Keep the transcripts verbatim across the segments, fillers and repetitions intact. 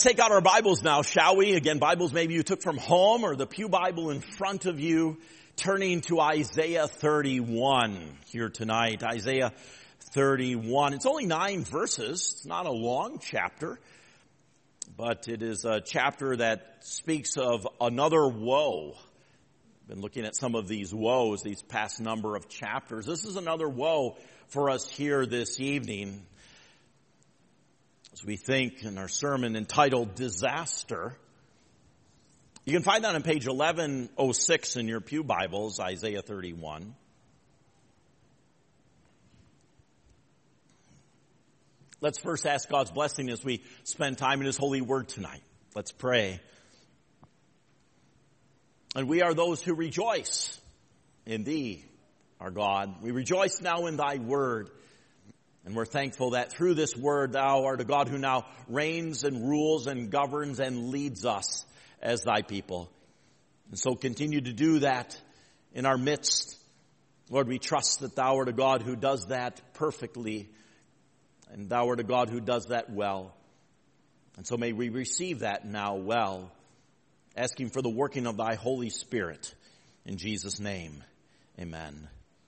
take out our Bibles now, shall we? Again, Bibles maybe you took from home or the pew Bible in front of you, turning to Isaiah thirty-one here tonight. Isaiah thirty-one. It's only nine verses. It's not a long chapter, but it is a chapter that speaks of another woe. I've been looking at some of these woes, these past number of chapters. This is another woe for us here this evening. As we think in our sermon entitled Disaster. You can find that on page eleven oh six in your pew Bibles, Isaiah thirty-one. Let's first ask God's blessing as we spend time in His holy word tonight. Let's pray. And we are those who rejoice in Thee, our God. We rejoice now in Thy word. And we're thankful that through this word, Thou art a God who now reigns and rules and governs and leads us as Thy people. And so continue to do that in our midst. Lord, we trust that Thou art a God who does that perfectly. And Thou art a God who does that well. And so may we receive that now well, asking for the working of Thy Holy Spirit. In Jesus' name, amen.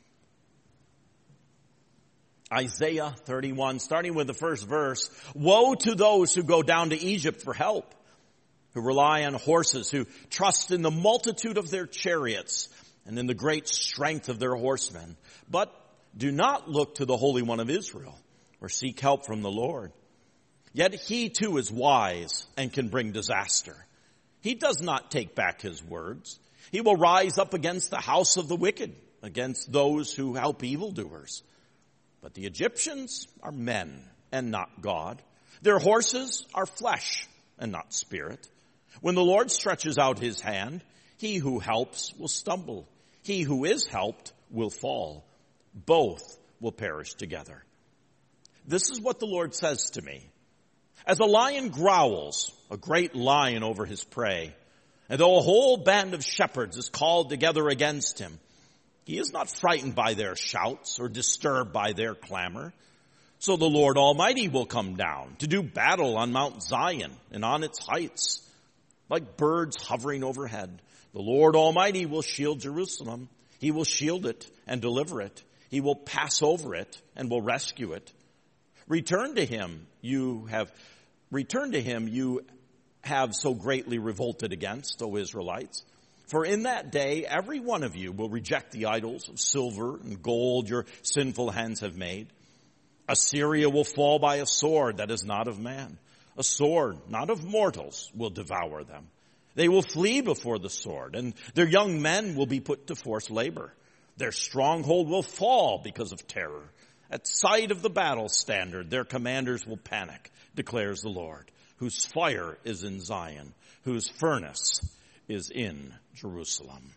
Isaiah thirty-one, starting with the first verse. Woe to those who go down to Egypt for help, who rely on horses, who trust in the multitude of their chariots and in the great strength of their horsemen, but do not look to the Holy One of Israel or seek help from the Lord. Yet He too is wise and can bring disaster. He does not take back His words. He will rise up against the house of the wicked, against those who help evildoers. But the Egyptians are men and not God. Their horses are flesh and not spirit. When the Lord stretches out His hand, he who helps will stumble. He who is helped will fall. Both will perish together. This is what the Lord says to me. As a lion growls, a great lion over his prey, and though a whole band of shepherds is called together against him, He is not frightened by their shouts or disturbed by their clamor. So the Lord Almighty will come down to do battle on Mount Zion and on its heights. Like birds hovering overhead, the Lord Almighty will shield Jerusalem. He will shield it and deliver it. He will pass over it and will rescue it. Return to Him, you have, return to Him you have so greatly revolted against, O Israelites. For in that day, every one of you will reject the idols of silver and gold your sinful hands have made. Assyria will fall by a sword that is not of man. A sword not of mortals will devour them. They will flee before the sword, and their young men will be put to forced labor. Their stronghold will fall because of terror. At sight of the battle standard, their commanders will panic, declares the Lord, whose fire is in Zion, whose furnace is in Jerusalem.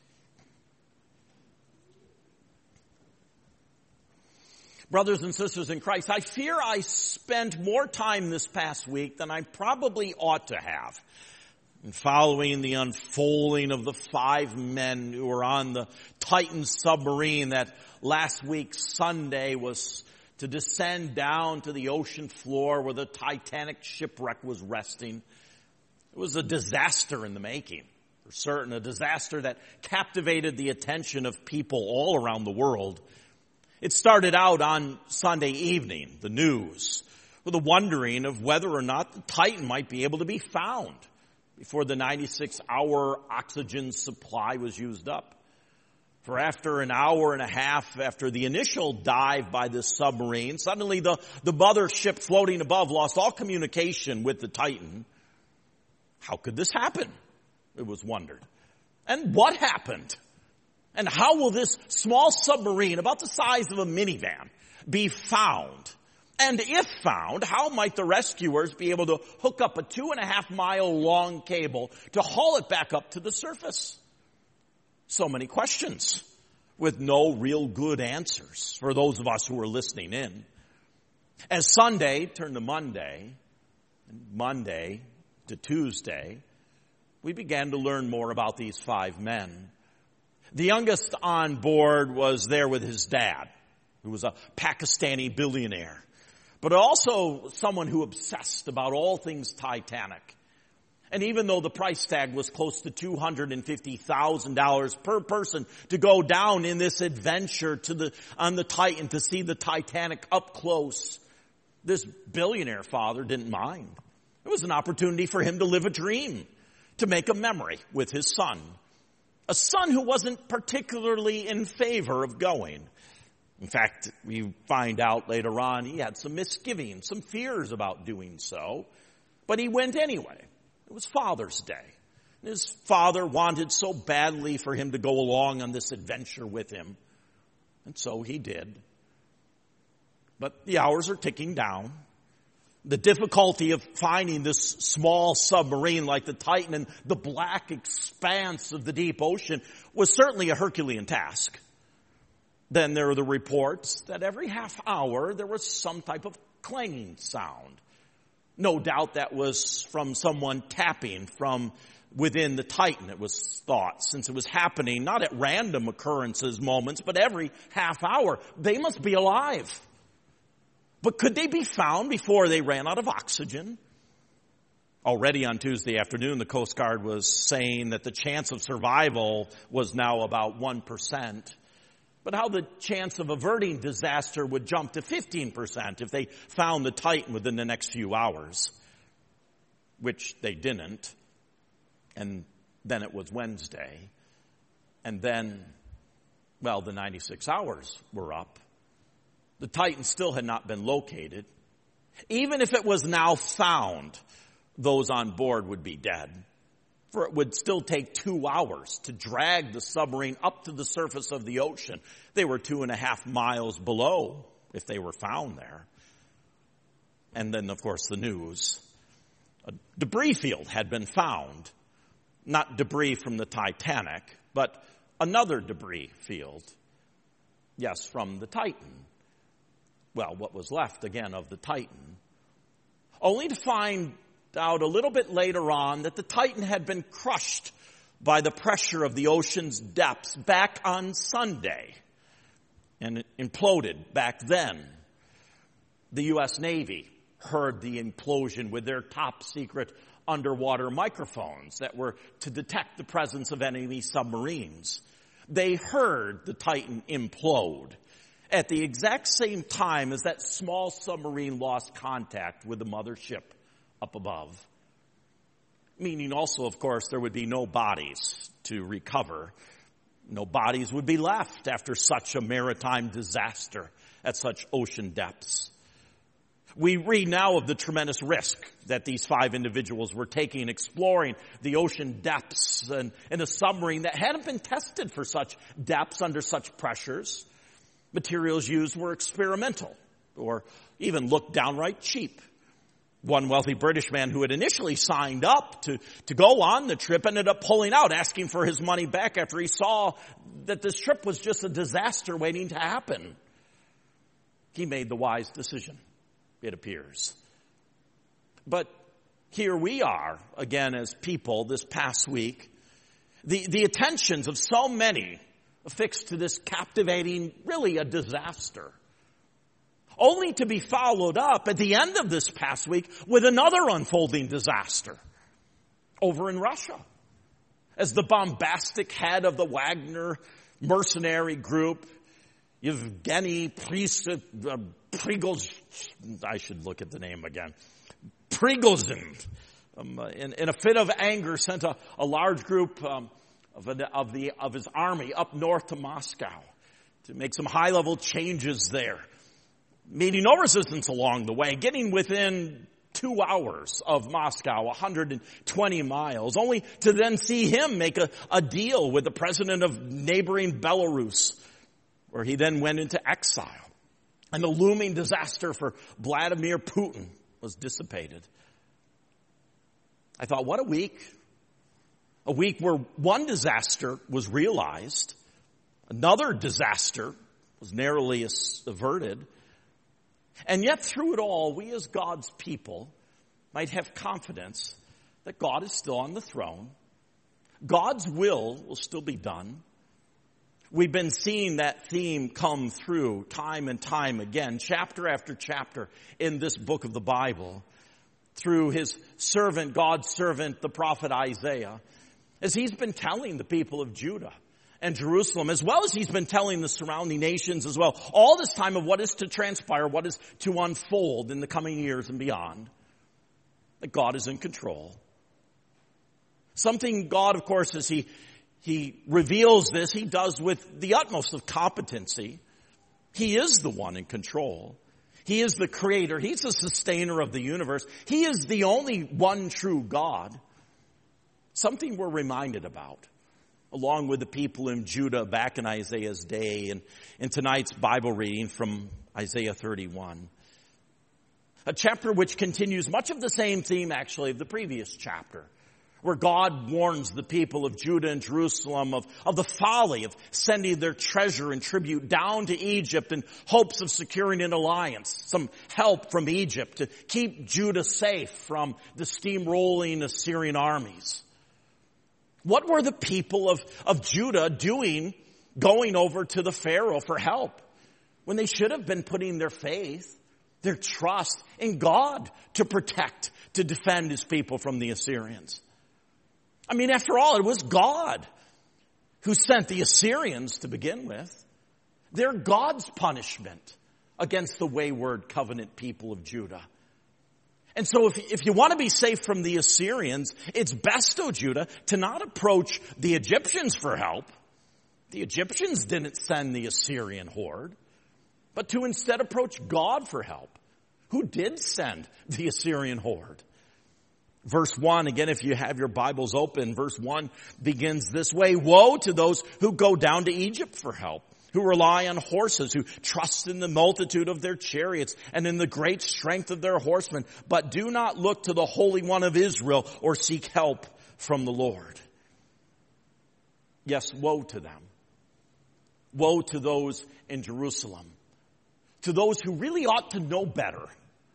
Brothers and sisters in Christ, I fear I spent more time this past week than I probably ought to have in following the unfolding of the five men who were on the Titan submarine that last week Sunday was to descend down to the ocean floor where the Titanic shipwreck was resting. It was a disaster in the making, for certain, a disaster that captivated the attention of people all around the world. It started out on Sunday evening, the news, with a wondering of whether or not the Titan might be able to be found before the ninety-six hour oxygen supply was used up. For after an hour and a half after the initial dive by the submarine, suddenly the, the mothership floating above lost all communication with the Titan. How could this happen? It was wondered. And what happened? And how will this small submarine, about the size of a minivan, be found? And if found, how might the rescuers be able to hook up a two and a half mile long cable to haul it back up to the surface? So many questions with no real good answers for those of us who are listening in. As Sunday turned to Monday, and Monday to Tuesday, we began to learn more about these five men. The youngest on board was there with his dad, who was a Pakistani billionaire. but also someone who obsessed about all things Titanic. And even though the price tag was close to two hundred fifty thousand dollars per person to go down in this adventure to the, on the Titan to see the Titanic up close, this billionaire father didn't mind. It was an opportunity for him to live a dream, to make a memory with his son. A son who wasn't particularly in favor of going. In fact, we find out later on he had some misgivings, some fears about doing so. But he went anyway. It was Father's Day. His father wanted so badly for him to go along on this adventure with him. And so he did. But the hours are ticking down. The difficulty of finding this small submarine like the Titan in the black expanse of the deep ocean was certainly a Herculean task. Then there are the reports that every half hour there was some type of clanging sound. No doubt that was from someone tapping from within the Titan, it was thought, since it was happening not at random occurrences, moments, but every half hour. They must be alive. But could they be found before they ran out of oxygen? Already on Tuesday afternoon, the Coast Guard was saying that the chance of survival was now about one percent. But how the chance of averting disaster would jump to fifteen percent if they found the Titan within the next few hours, which they didn't. And then it was Wednesday. And then, well, the ninety-six hours were up. The Titan still had not been located. Even if it was now found, those on board would be dead. For it would still take two hours to drag the submarine up to the surface of the ocean. They were two and a half miles below if they were found there. And then, of course, the news. A debris field had been found. Not debris from the Titanic, but another debris field. Yes, from the Titan. Well, what was left, again, of the Titan. Only to find out a little bit later on that the Titan had been crushed by the pressure of the ocean's depths back on Sunday and it imploded back then. The U S Navy heard the implosion with their top secret underwater microphones that were to detect the presence of enemy submarines. They heard the Titan implode at the exact same time as that small submarine lost contact with the mothership up above. Meaning also, of course, there would be no bodies to recover. No bodies would be left after such a maritime disaster at such ocean depths. We read now of the tremendous risk that these five individuals were taking, exploring the ocean depths and in a submarine that hadn't been tested for such depths under such pressures. Materials used were experimental or even looked downright cheap. One wealthy British man who had initially signed up to, to go on the trip ended up pulling out, asking for his money back after he saw that this trip was just a disaster waiting to happen. He made the wise decision, it appears. But here we are, again, as people this past week. The, the attentions of so many affixed to this captivating, really a disaster. Only to be followed up at the end of this past week with another unfolding disaster over in Russia. As the bombastic head of the Wagner mercenary group, Yevgeny Prigozhin, I should look at the name again, Prigozhin, um, in, in a fit of anger, sent a, a large group um, of, an, of, the, of his army up north to Moscow to make some high-level changes there. Meeting no resistance along the way, getting within two hours of Moscow, one hundred twenty miles, only to then see him make a, a deal with the president of neighboring Belarus, where he then went into exile. And the looming disaster for Vladimir Putin was dissipated. I thought, what a week. A week where one disaster was realized, another disaster was narrowly averted. And yet through it all, we as God's people might have confidence that God is still on the throne. God's will will still be done. We've been seeing that theme come through time and time again, chapter after chapter in this book of the Bible, through his servant, God's servant, the prophet Isaiah, as he's been telling the people of Judah and Jerusalem, as well as he's been telling the surrounding nations as well, all this time of what is to transpire, what is to unfold in the coming years and beyond, that God is in control. Something God, of course, as he, he reveals this, he does with the utmost of competency. He is the one in control. He is the creator. He's the sustainer of the universe. He is the only one true God. Something we're reminded about, along with the people in Judah back in Isaiah's day, and in tonight's Bible reading from Isaiah thirty-one. A chapter which continues much of the same theme, actually, of the previous chapter, where God warns the people of Judah and Jerusalem of, of the folly of sending their treasure and tribute down to Egypt in hopes of securing an alliance, some help from Egypt to keep Judah safe from the steamrolling Assyrian armies. What were the people of, of Judah doing going over to the Pharaoh for help when they should have been putting their faith, their trust in God to protect, to defend his people from the Assyrians? I mean, after all, it was God who sent the Assyrians to begin with. They're God's punishment against the wayward covenant people of Judah. And so if, if you want to be safe from the Assyrians, it's best, O Judah, to not approach the Egyptians for help. The Egyptians didn't send the Assyrian horde, but to instead approach God for help, who did send the Assyrian horde. Verse one, again, if you have your Bibles open, verse one begins this way. Woe to those who go down to Egypt for help, who rely on horses, who trust in the multitude of their chariots and in the great strength of their horsemen, but do not look to the Holy One of Israel or seek help from the Lord. Yes, woe to them. Woe to those in Jerusalem, to those who really ought to know better.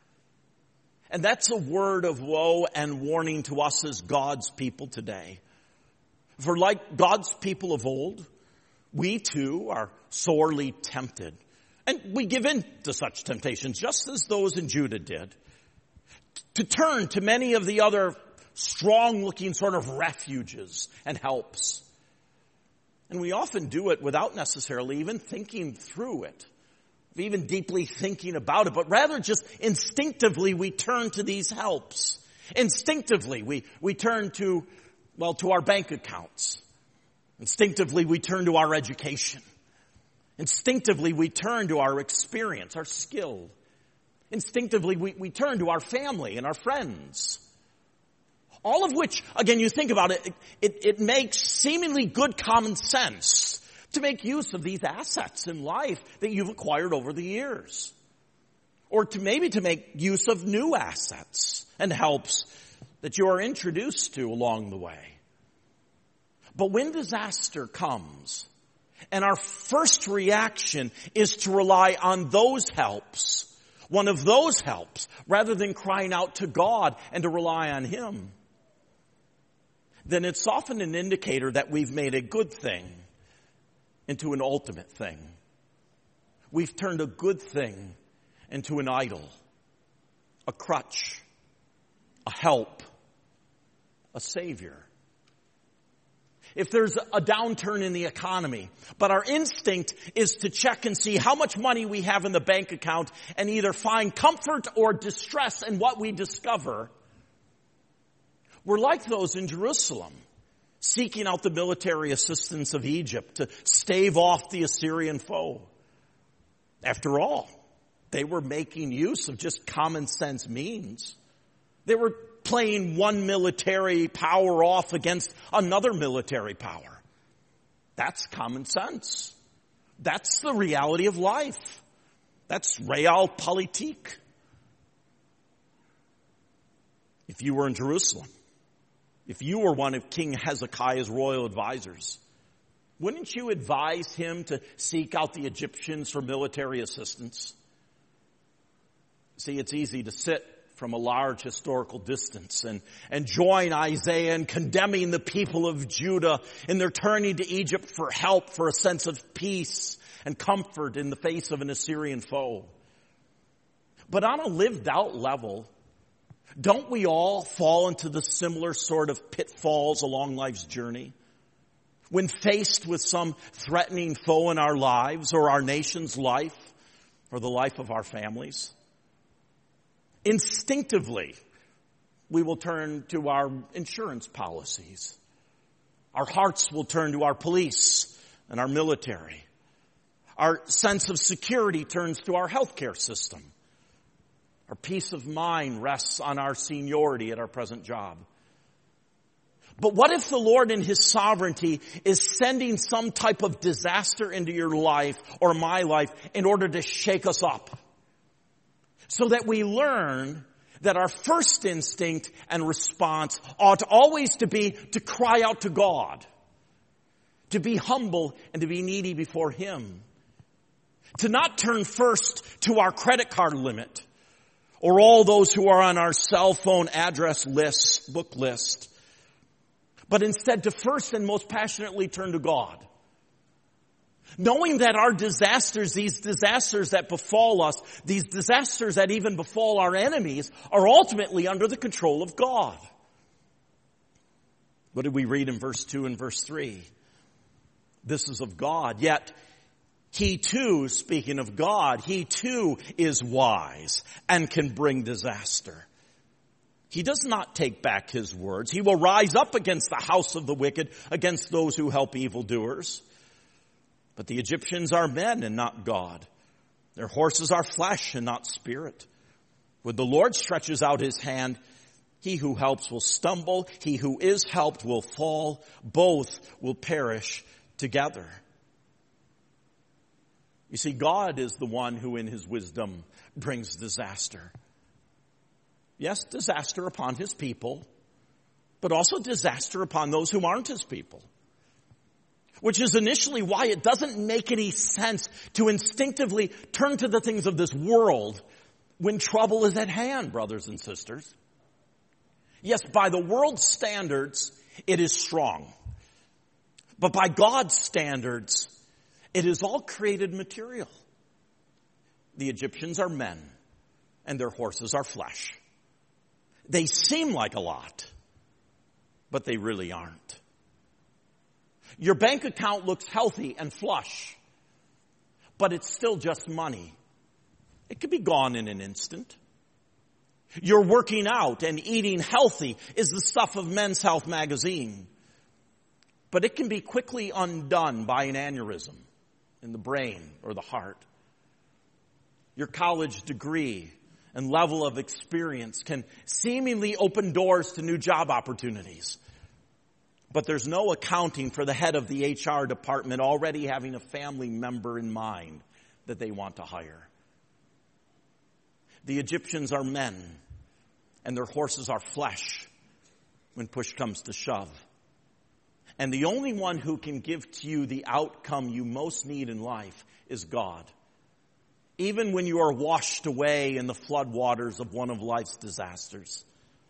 And that's a word of woe and warning to us as God's people today. For like God's people of old, we too are sorely tempted. And we give in to such temptations, just as those in Judah did, to turn to many of the other strong-looking sort of refuges and helps. And we often do it without necessarily even thinking through it, even deeply thinking about it, but rather just instinctively we turn to these helps. Instinctively we, we turn to, well, to our bank accounts. Instinctively we turn to our education. Instinctively we turn to our experience, our skill. Instinctively we, we turn to our family and our friends. All of which, again, you think about it, it, it makes seemingly good common sense to make use of these assets in life that you've acquired over the years. Or to maybe to make use of new assets and helps that you are introduced to along the way. But when disaster comes, and our first reaction is to rely on those helps, one of those helps, rather than crying out to God and to rely on him, then it's often an indicator that we've made a good thing into an ultimate thing. We've turned a good thing into an idol, a crutch, a help, a savior. If there's a downturn in the economy, but our instinct is to check and see how much money we have in the bank account and either find comfort or distress in what we discover, we're like those in Jerusalem, seeking out the military assistance of Egypt to stave off the Assyrian foe. After all, they were making use of just common sense means. They were playing one military power off against another military power. That's common sense. That's the reality of life. That's realpolitik. If you were in Jerusalem, if you were one of King Hezekiah's royal advisors, wouldn't you advise him to seek out the Egyptians for military assistance? See, it's easy to sit from a large historical distance and, and join Isaiah in condemning the people of Judah in their turning to Egypt for help, for a sense of peace and comfort in the face of an Assyrian foe. But on a lived out level, don't we all fall into the similar sort of pitfalls along life's journey? When faced with some threatening foe in our lives or our nation's life or the life of our families, instinctively, we will turn to our insurance policies. Our hearts will turn to our police and our military. Our sense of security turns to our healthcare system. Our peace of mind rests on our seniority at our present job. But what if the Lord in His sovereignty is sending some type of disaster into your life or my life in order to shake us up? So that we learn that our first instinct and response ought always to be to cry out to God, to be humble and to be needy before Him, to not turn first to our credit card limit or all those who are on our cell phone address list, book list, but instead to first and most passionately turn to God. Knowing that our disasters, these disasters that befall us, these disasters that even befall our enemies, are ultimately under the control of God. What did we read in verse two and verse three? This is of God, yet He too, speaking of God, He too is wise and can bring disaster. He does not take back His words. He will rise up against the house of the wicked, against those who help evildoers. But the Egyptians are men and not God. Their horses are flesh and not spirit. When the Lord stretches out His hand, he who helps will stumble. He who is helped will fall. Both will perish together. You see, God is the one who in His wisdom brings disaster. Yes, disaster upon His people, but also disaster upon those who aren't His people. Which is initially why it doesn't make any sense to instinctively turn to the things of this world when trouble is at hand, brothers and sisters. Yes, by the world's standards, it is strong. But by God's standards, it is all created material. The Egyptians are men, and their horses are flesh. They seem like a lot, but they really aren't. Your bank account looks healthy and flush, but it's still just money. It could be gone in an instant. Your working out and eating healthy is the stuff of Men's Health magazine, but it can be quickly undone by an aneurysm in the brain or the heart. Your college degree and level of experience can seemingly open doors to new job opportunities. But there's no accounting for the head of the H R department already having a family member in mind that they want to hire. The Egyptians are men, and their horses are flesh when push comes to shove. And the only one who can give to you the outcome you most need in life is God. Even when you are washed away in the floodwaters of one of life's disasters.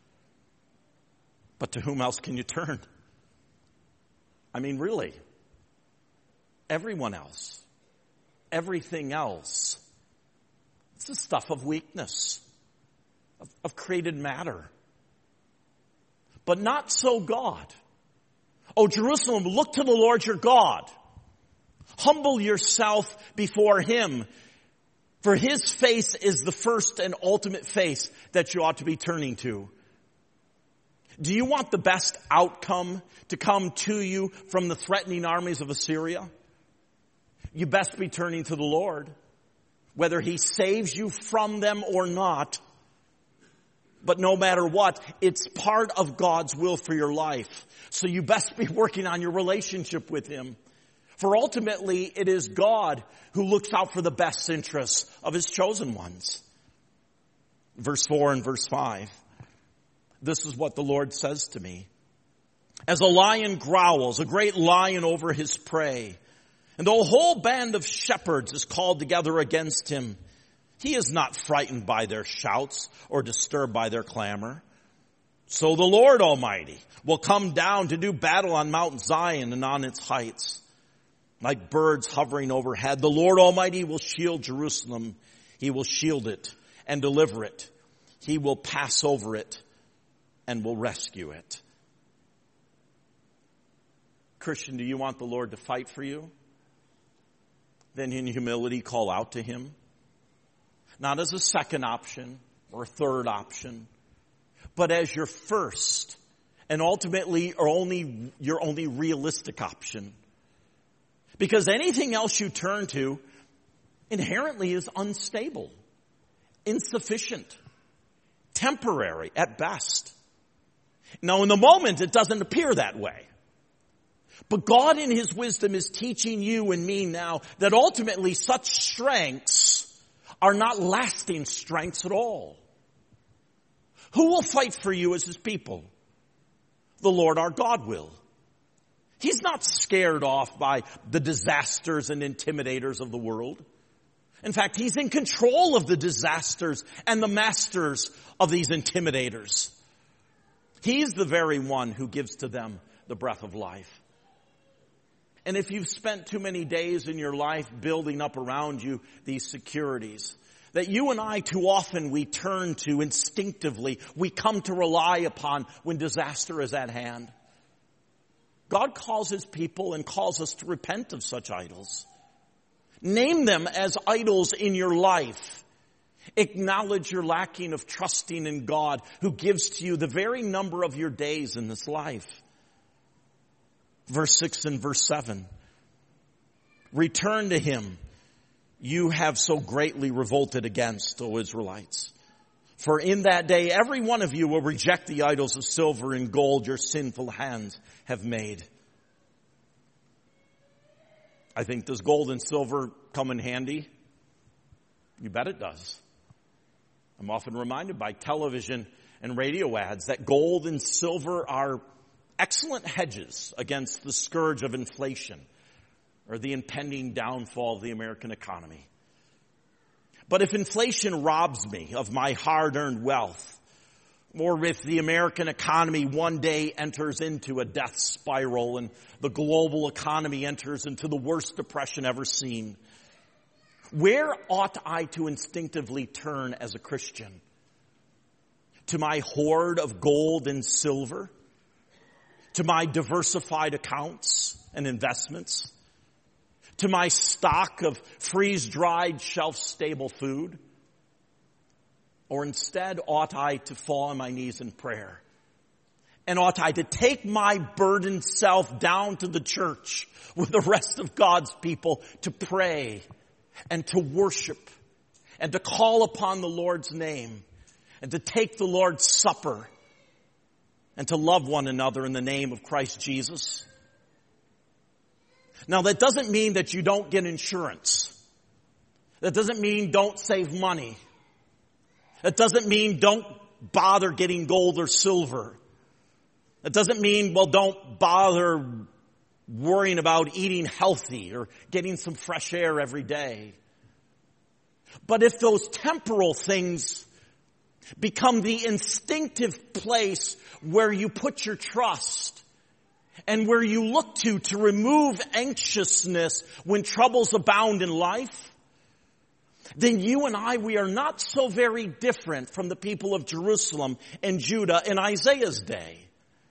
But to whom else can you turn? I mean, really, everyone else, everything else, it's the stuff of weakness, of, of created matter. But not so God. Oh, Jerusalem, look to the Lord your God. Humble yourself before Him, for His face is the first and ultimate face that you ought to be turning to. Do you want the best outcome to come to you from the threatening armies of Assyria? You best be turning to the Lord, whether He saves you from them or not. But no matter what, it's part of God's will for your life. So you best be working on your relationship with Him. For ultimately, it is God who looks out for the best interests of His chosen ones. Verse four and verse five. This is what the Lord says to me. As a lion growls, a great lion over his prey, and the whole band of shepherds is called together against him, He is not frightened by their shouts or disturbed by their clamor. So the Lord Almighty will come down to do battle on Mount Zion and on its heights. Like birds hovering overhead, the Lord Almighty will shield Jerusalem. He will shield it and deliver it. He will pass over it and will rescue it. Christian, do you want the Lord to fight for you? Then in humility call out to Him. Not as a second option or a third option, but as your first and ultimately or only your only realistic option. Because anything else you turn to inherently is unstable, insufficient, temporary at best. Now in the moment it doesn't appear that way. But God in His wisdom is teaching you and me now that ultimately such strengths are not lasting strengths at all. Who will fight for you as His people? The Lord our God will. He's not scared off by the disasters and intimidators of the world. In fact, He's in control of the disasters and the masters of these intimidators. He's the very one who gives to them the breath of life. And if you've spent too many days in your life building up around you these securities that you and I too often we turn to instinctively, we come to rely upon when disaster is at hand. God calls His people and calls us to repent of such idols. Name them as idols in your life. Acknowledge your lacking of trusting in God who gives to you the very number of your days in this life. Verse six and verse seven. Return to Him, you have so greatly revolted against, O Israelites. For in that day every one of you will reject the idols of silver and gold your sinful hands have made. I think, does gold and silver come in handy? You bet it does. I'm often reminded by television and radio ads that gold and silver are excellent hedges against the scourge of inflation or the impending downfall of the American economy. But if inflation robs me of my hard-earned wealth, or if the American economy one day enters into a death spiral and the global economy enters into the worst depression ever seen, where ought I to instinctively turn as a Christian? To my hoard of gold and silver? To my diversified accounts and investments? To my stock of freeze-dried, shelf-stable food? Or instead, ought I to fall on my knees in prayer? And ought I to take my burdened self down to the church with the rest of God's people to pray and to worship and to call upon the Lord's name and to take the Lord's Supper and to love one another in the name of Christ Jesus? Now, that doesn't mean that you don't get insurance. That doesn't mean don't save money. That doesn't mean don't bother getting gold or silver. That doesn't mean, well, don't bother worrying about eating healthy or getting some fresh air every day. But if those temporal things become the instinctive place where you put your trust and where you look to to remove anxiousness when troubles abound in life, then you and I, we are not so very different from the people of Jerusalem and Judah in Isaiah's day.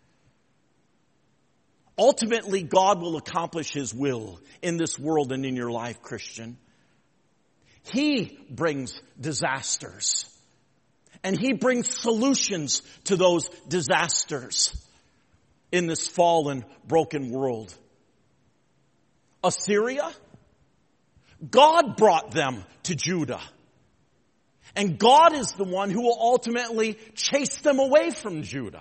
Ultimately, God will accomplish His will in this world and in your life, Christian. He brings disasters. And He brings solutions to those disasters in this fallen, broken world. Assyria, God brought them to Judah. And God is the one who will ultimately chase them away from Judah.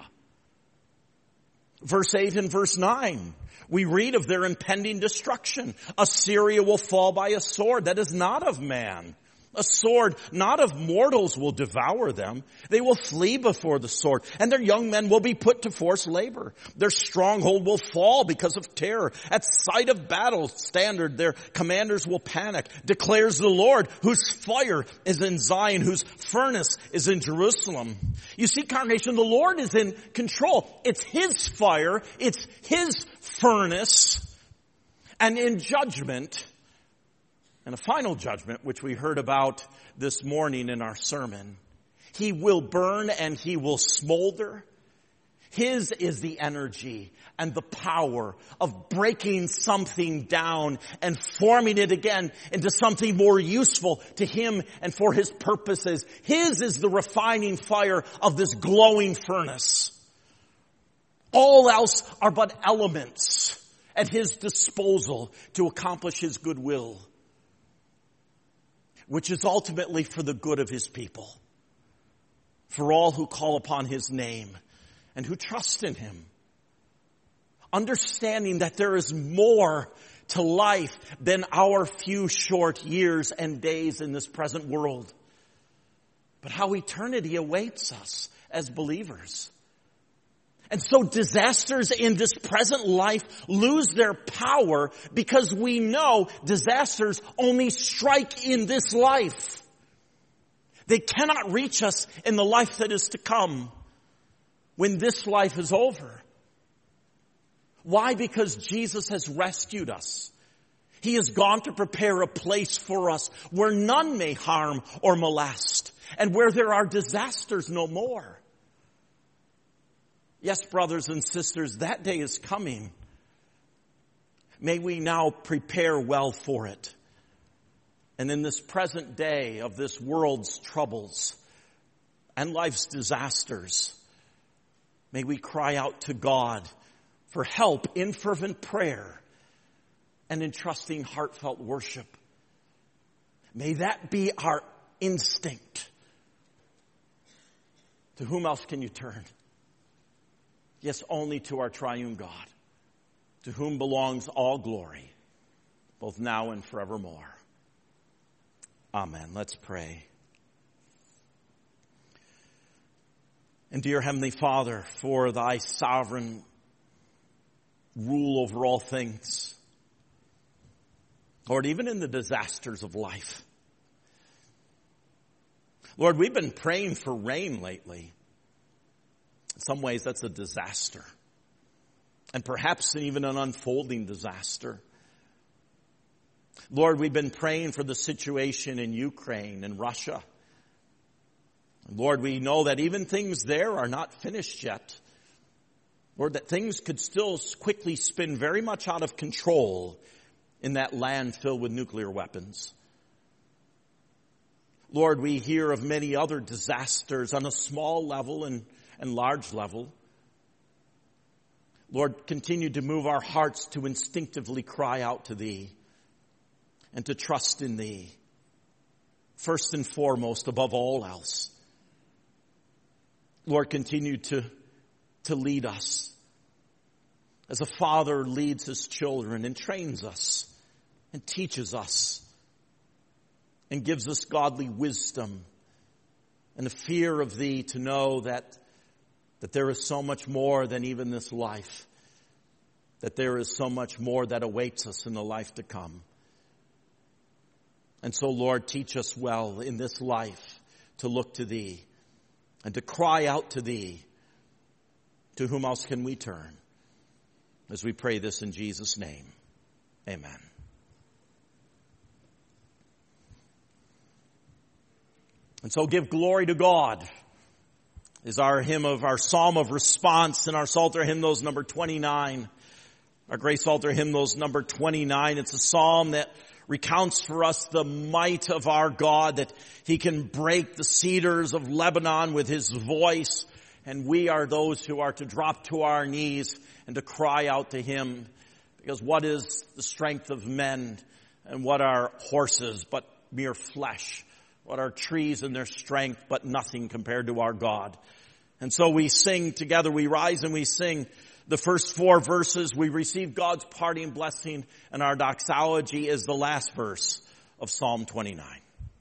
Verse eight and verse nine, we read of their impending destruction. Assyria will fall by a sword that is not of man. A sword not of mortals will devour them. They will flee before the sword, and their young men will be put to forced labor. Their stronghold will fall because of terror. At sight of battle standard, their commanders will panic, declares the Lord, whose fire is in Zion, whose furnace is in Jerusalem. You see, congregation, the Lord is in control. It's His fire. It's His furnace. And in judgment, and a final judgment, which we heard about this morning in our sermon, He will burn and He will smolder. His is the energy and the power of breaking something down and forming it again into something more useful to Him and for His purposes. His is the refining fire of this glowing furnace. All else are but elements at His disposal to accomplish His good will, which is ultimately for the good of His people, for all who call upon His name and who trust in Him. Understanding that there is more to life than our few short years and days in this present world, but how eternity awaits us as believers. And so disasters in this present life lose their power because we know disasters only strike in this life. They cannot reach us in the life that is to come when this life is over. Why? Because Jesus has rescued us. He has gone to prepare a place for us where none may harm or molest, and where there are disasters no more. Yes, brothers and sisters, that day is coming. May we now prepare well for it. And in this present day of this world's troubles and life's disasters, may we cry out to God for help in fervent prayer and in trusting heartfelt worship. May that be our instinct. To whom else can you turn? Yes, only to our triune God, to whom belongs all glory, both now and forevermore. Amen. Let's pray. And dear Heavenly Father, for Thy sovereign rule over all things, Lord, even in the disasters of life. Lord, we've been praying for rain lately. In some ways, that's a disaster. And perhaps even an unfolding disaster. Lord, we've been praying for the situation in Ukraine and Russia. Lord, we know that even things there are not finished yet. Lord, that things could still quickly spin very much out of control in that land filled with nuclear weapons. Lord, we hear of many other disasters on a small level and and large level. Lord, continue to move our hearts to instinctively cry out to Thee and to trust in Thee, first and foremost, above all else. Lord, continue to, to lead us as a father leads his children and trains us and teaches us and gives us godly wisdom and a fear of Thee to know that That there is so much more than even this life. That there is so much more that awaits us in the life to come. And so, Lord, teach us well in this life to look to Thee and to cry out to Thee. To whom else can we turn? As we pray this in Jesus' name. Amen. And so give glory to God is our hymn of our psalm of response in our Psalter hymnals number twenty-nine. Our Grace Psalter hymnals number twenty-nine. It's a psalm that recounts for us the might of our God, that He can break the cedars of Lebanon with His voice, and we are those who are to drop to our knees and to cry out to Him. Because what is the strength of men, and what are horses but mere flesh? What are trees and their strength but nothing compared to our God? And so we sing together, we rise and we sing the first four verses. We receive God's parting blessing, and our doxology is the last verse of Psalm twenty-nine.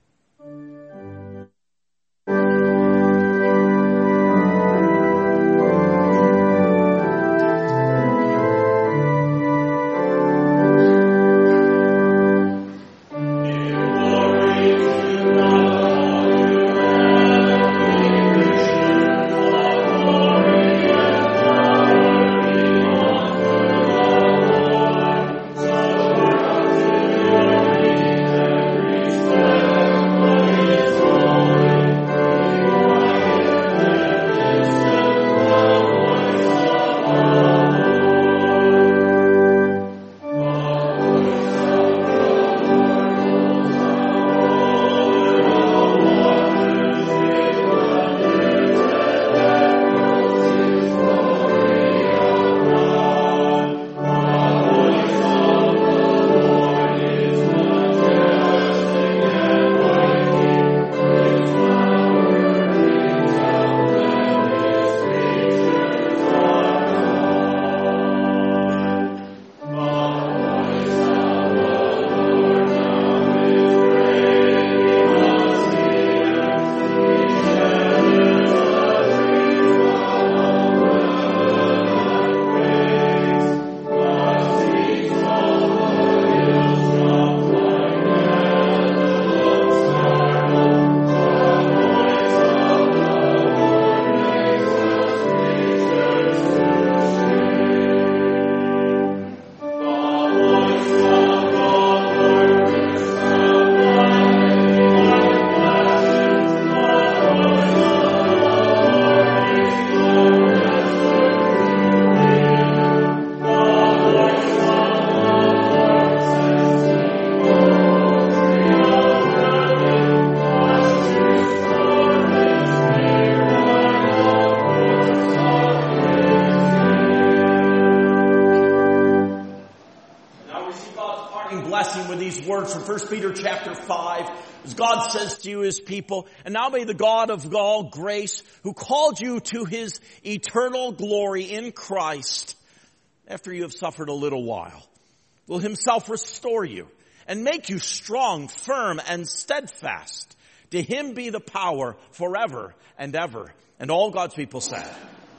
Words from First Peter chapter five, as God says to you, his people, and now may the God of all grace, who called you to his eternal glory in Christ, after you have suffered a little while, will himself restore you and make you strong, firm, and steadfast. To him be the power forever and ever. And all God's people said,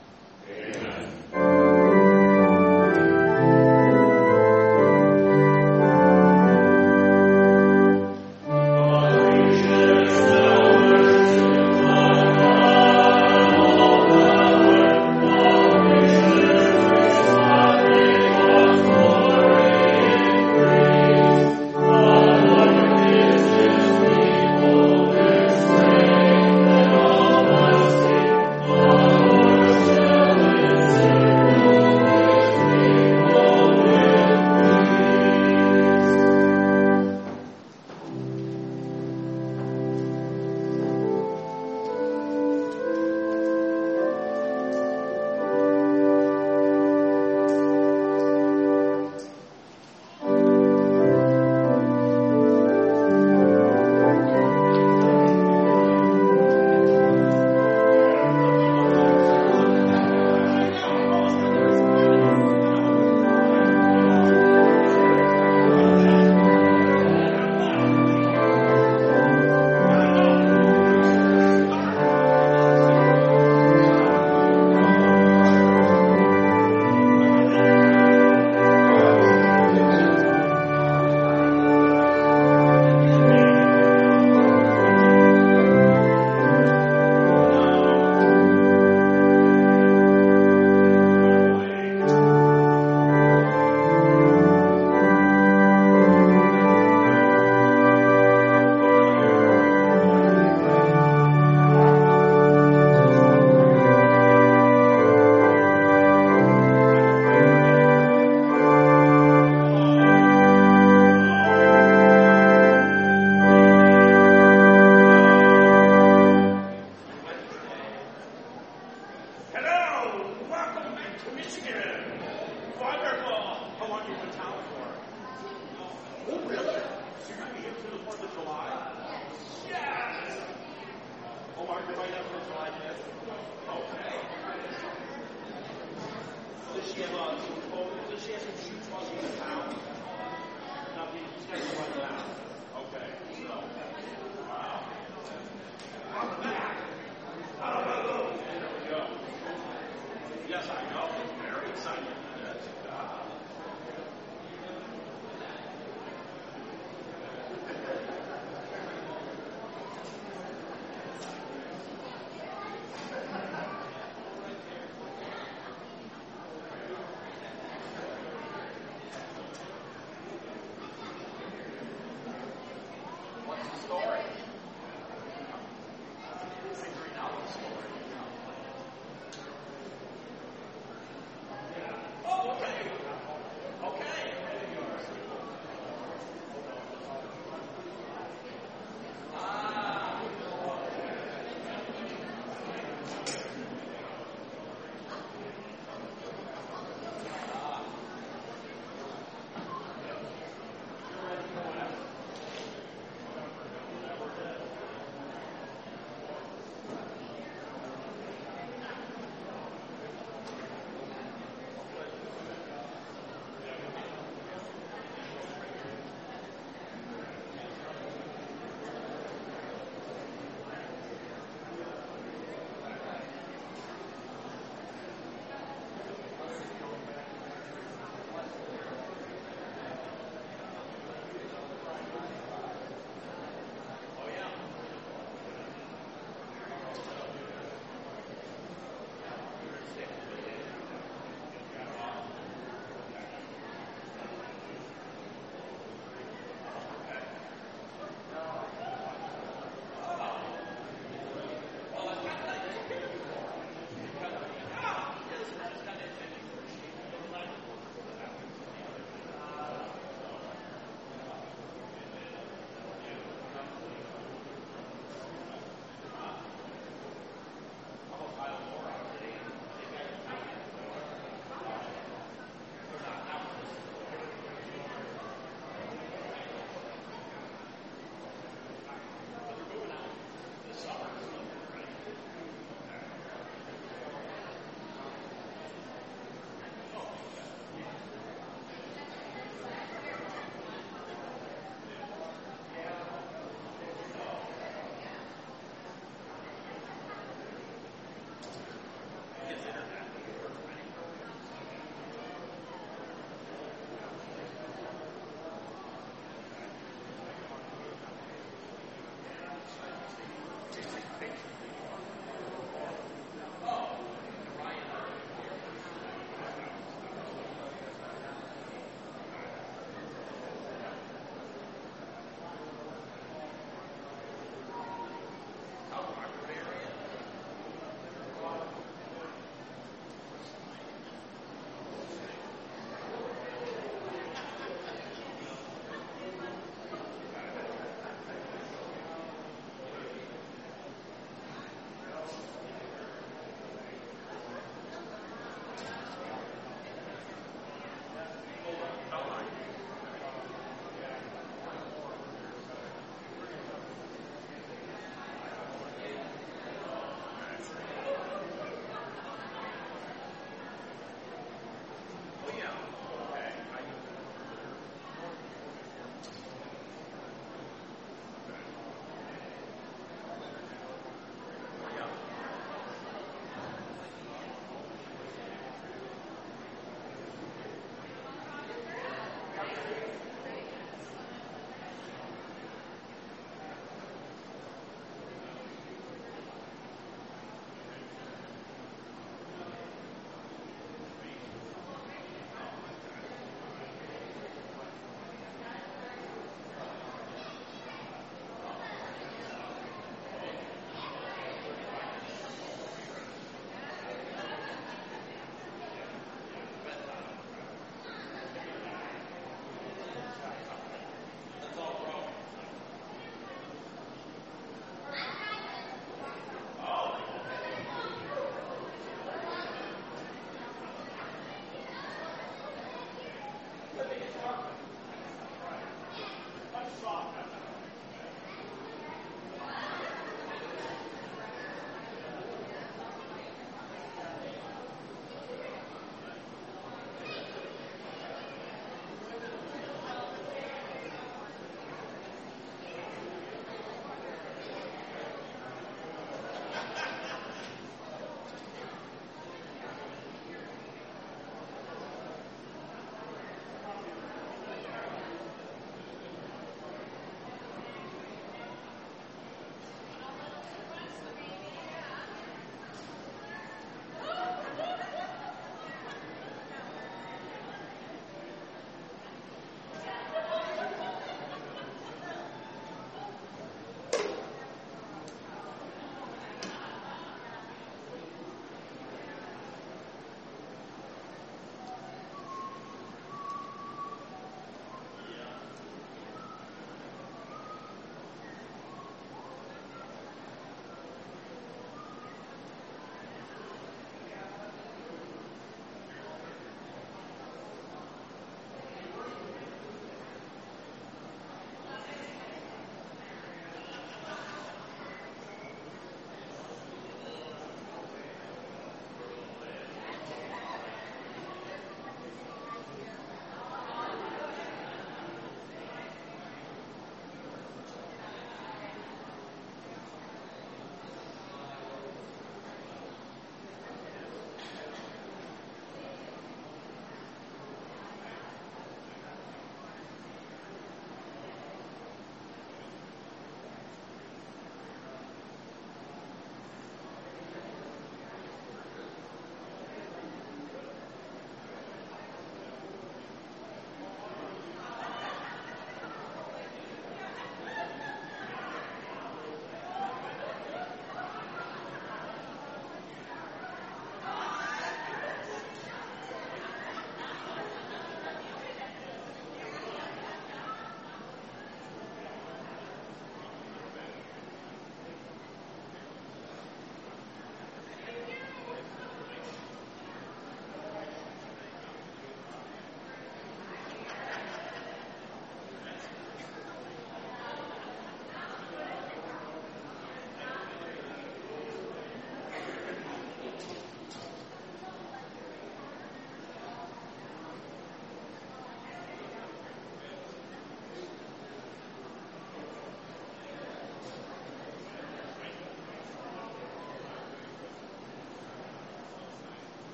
Amen.